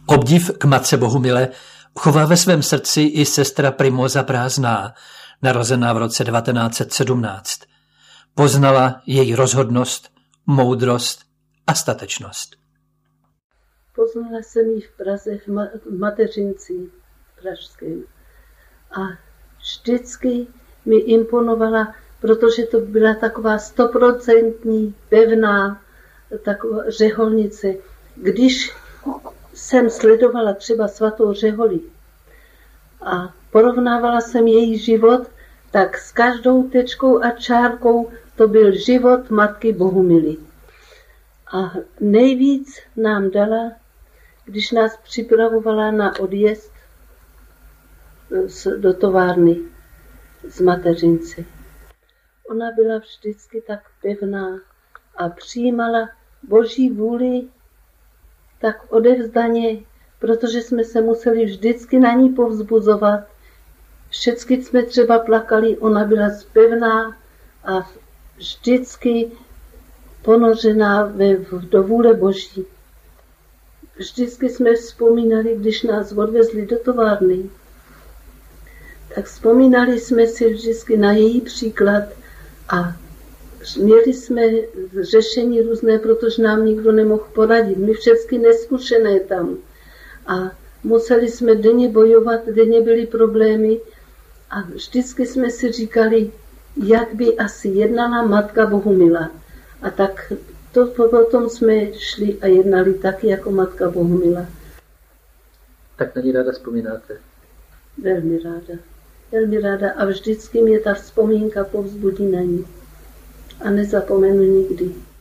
Obdiv k matce Bohumile chová ve svém srdci i sestra Primoza Prázdná, narozená v roce 1917. Poznala její rozhodnost, moudrost a statečnost. Poznala jsem ji v Praze, v Mateřinci pražském. A vždycky mi imponovala, protože to byla taková 100% pevná taková řeholnice. Když jsem sledovala třeba svatou řeholi a porovnávala jsem její život, tak s každou tečkou a čárkou to byl život matky Bohumily. A nejvíc nám dala, když nás připravovala na odjezd do továrny z Mateřince. Ona byla vždycky tak pevná a přijímala Boží vůli tak odevzdaně, protože jsme se museli vždycky na ní povzbuzovat. Vždycky jsme třeba plakali, ona byla pevná a vždycky ponořená do vůle Boží. Vždycky jsme vzpomínali, když nás odvezli do továrny, tak vzpomínali jsme si vždycky na její příklad a měli jsme řešení různé, protože nám nikdo nemohl poradit. My všechny neskušené tam. A museli jsme denně bojovat, denně byly problémy a vždycky jsme si říkali, jak by asi jednala matka Bohumila. A tak to potom jsme šli a jednali taky jako matka Bohumila. Tak na ní ráda vzpomínáte? Velmi ráda. Velmi ráda a vždycky mě ta vzpomínka povzbudí na ní. A nezapomenu nikdy.